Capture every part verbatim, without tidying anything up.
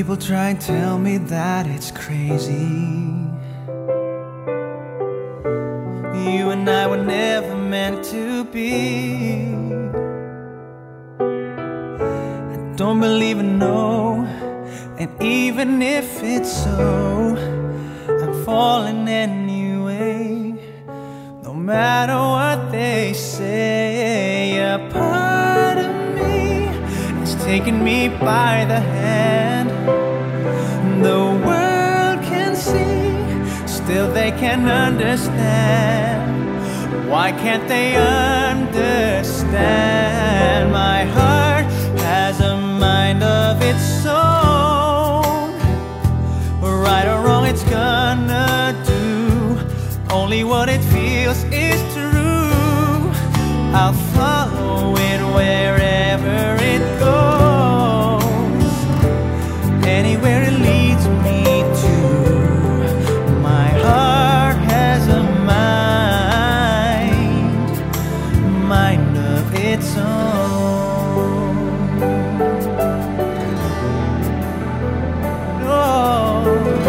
People try and tell me that it's crazy. You and I were never meant to be. I don't believe in no, and even if it's so, I'm falling anyway. No matter what they say, a part of me is taking me by the hand. The world can see, still they can't understand. Why can't they understand? My heart has a mind of its own. Right or wrong, it's gonna do only what it feels is true. I'll follow it wherever it goes, anywhere it leads me to. My heart has a mind, mind of its own. Oh.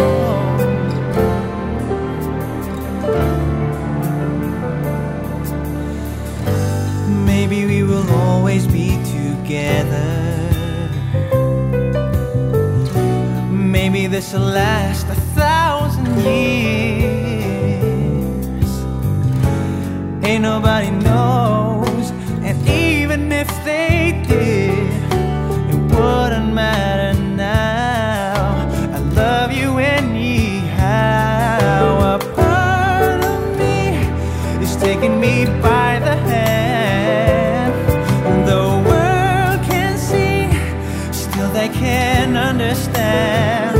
Maybe we will always be together. Maybe this will last a thousand years. Ain't nobody knows, and even if they did, it wouldn't matter now. I love you anyhow. A part of me is taking me by the hand. The world can see, still they can't understand.